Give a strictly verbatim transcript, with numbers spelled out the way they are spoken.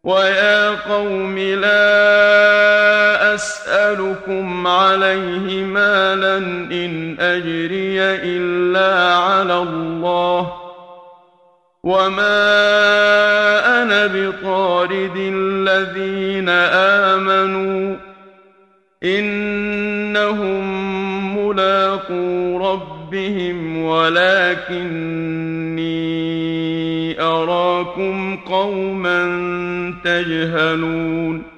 ويا قوم لا أسألكم عليه مالا إن أجري إلا على الله وما أنا بطارد الذين آمنوا إنهم ملاقو ربهم ولكني أراكم قوما تجهلون